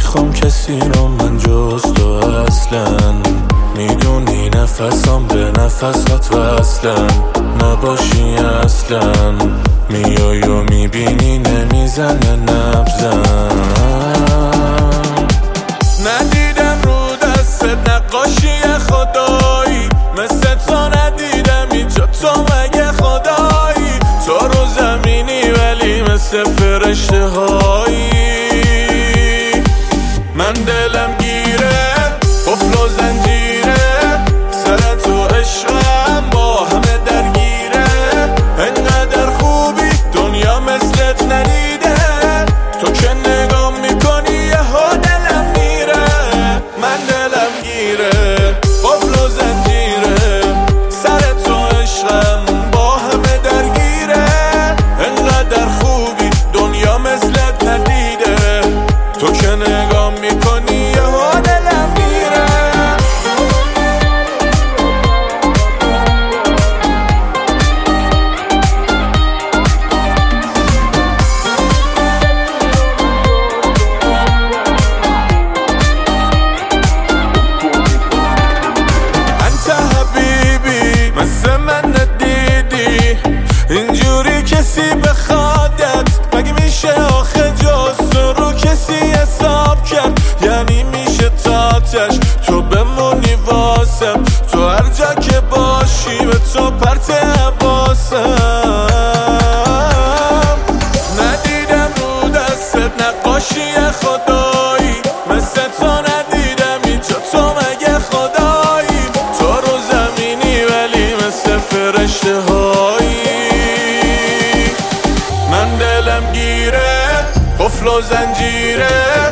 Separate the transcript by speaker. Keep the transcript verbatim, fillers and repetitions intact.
Speaker 1: نمیخوام کسی رو من جز تو اصلا. میدونی نفسم به نفسات وصلن، نباشی اصلا. میای و میبینی نمیزنه نبزم. ندیدم رو دستت نقاشی خدایی، مثل تو ندیدم اینجا تو مگه خدایی. تو رو زمینی ولی مثل فرشته هایی. من دلم گیره قفل و زنجیره، سر تو عشقم با همه درگیره. انقدر خوبی دنیا مثلت ندیده، تو که نگاه میکنی یهو دلم میره. من دلم گیره قفل و زنجیره، سر تو عشقم با همه درگیره. انقدر خوبی دنیا مثلت ندیده، تو که نگاه میکنی یهو دلم میره. انت حبیبی مثل من ندیدی، اینجوری کسی بخوادت مگه میشه آخه جز تو رو کسی حساب کرد. یعنی میشه تاتش تو بمونی واسم، تو هر جا که باشی به تو پرت حواسم. ندیدم رو دستت نقاشی خدایی، مثل تو ندیدم اینجا تو مگه خدایی. تو رو زمینی ولی مثل فرشته هایی. من دلم گیره قفل و زنجیره،